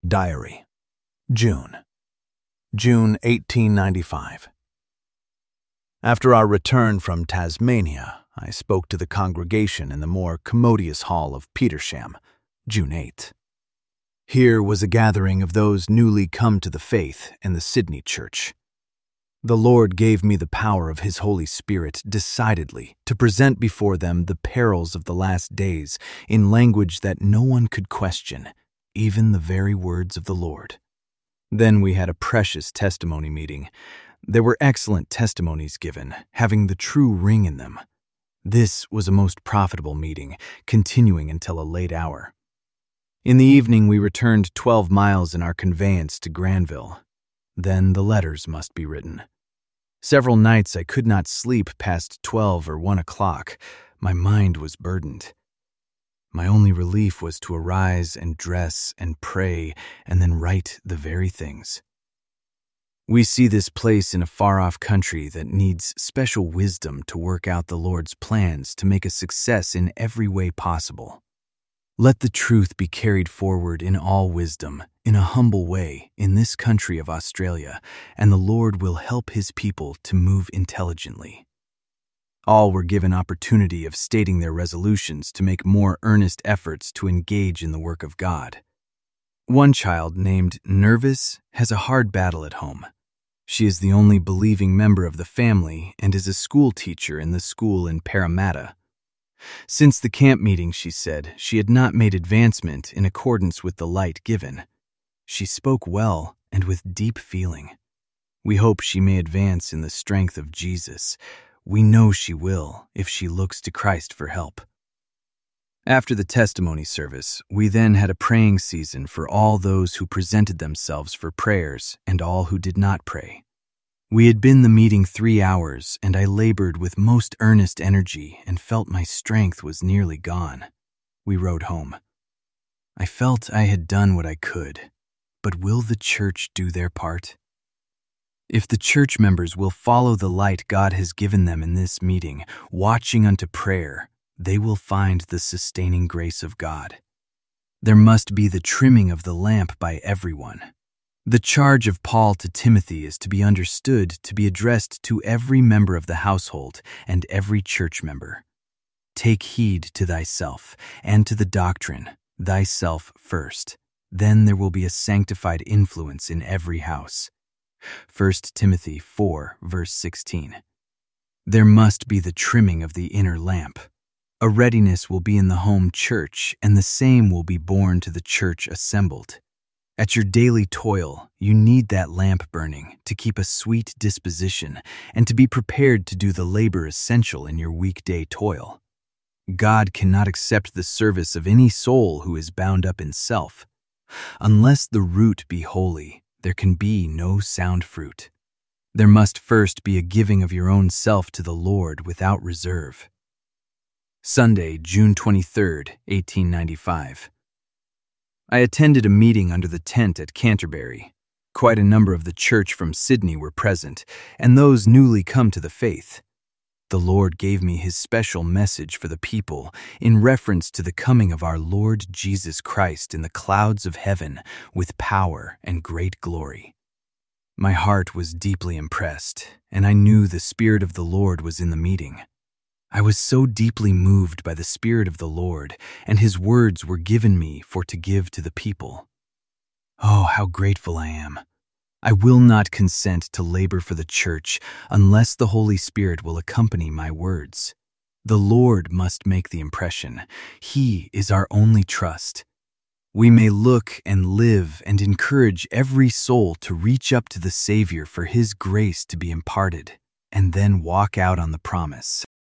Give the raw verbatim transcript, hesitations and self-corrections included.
Diary. June. June eighteen ninety-five. After our return from Tasmania, I spoke to the congregation in the more commodious hall of Petersham, June eighth. Here was a gathering of those newly come to the faith in the Sydney Church. The Lord gave me the power of His Holy Spirit decidedly to present before them the perils of the last days in language that no one could question, even the very words of the Lord. Then we had a precious testimony meeting. There were excellent testimonies given, having the true ring in them. This was a most profitable meeting, continuing until a late hour. In the evening we returned twelve miles in our conveyance to Granville. Then the letters must be written. Several nights I could not sleep past twelve or one o'clock. My mind was burdened. My only relief was to arise and dress and pray and then write the very things. We see this place in a far-off country that needs special wisdom to work out the Lord's plans to make a success in every way possible. Let the truth be carried forward in all wisdom, in a humble way, in this country of Australia, and the Lord will help His people to move intelligently. All were given opportunity of stating their resolutions to make more earnest efforts to engage in the work of God. One child, named Nervous, has a hard battle at home. She is the only believing member of the family and is a school teacher in the school in Parramatta. Since the camp meeting, she said, she had not made advancement in accordance with the light given. She spoke well and with deep feeling. We hope she may advance in the strength of Jesus. We know she will if she looks to Christ for help. After the testimony service, we then had a praying season for all those who presented themselves for prayers and all who did not pray. We had been the meeting three hours, and I labored with most earnest energy and felt my strength was nearly gone. We rode home. I felt I had done what I could, but will the church do their part? If the church members will follow the light God has given them in this meeting, watching unto prayer, they will find the sustaining grace of God. There must be the trimming of the lamp by everyone. The charge of Paul to Timothy is to be understood to be addressed to every member of the household and every church member. Take heed to thyself and to the doctrine, thyself first. Then there will be a sanctified influence in every house. First Timothy four, verse sixteen. There must be the trimming of the inner lamp. A readiness will be in the home church, and the same will be borne to the church assembled. At your daily toil, you need that lamp burning to keep a sweet disposition and to be prepared to do the labor essential in your weekday toil. God cannot accept the service of any soul who is bound up in self. Unless the root be holy, there can be no sound fruit. There must first be a giving of your own self to the Lord without reserve. Sunday, June twenty-third, eighteen ninety-five. I attended a meeting under the tent at Canterbury. Quite a number of the church from Sydney were present, and those newly come to the faith. The Lord gave me His special message for the people in reference to the coming of our Lord Jesus Christ in the clouds of heaven with power and great glory. My heart was deeply impressed, and I knew the Spirit of the Lord was in the meeting. I was so deeply moved by the Spirit of the Lord, and His words were given me for to give to the people. Oh, how grateful I am! I will not consent to labor for the church unless the Holy Spirit will accompany my words. The Lord must make the impression. He is our only trust. We may look and live and encourage every soul to reach up to the Savior for His grace to be imparted, and then walk out on the promise.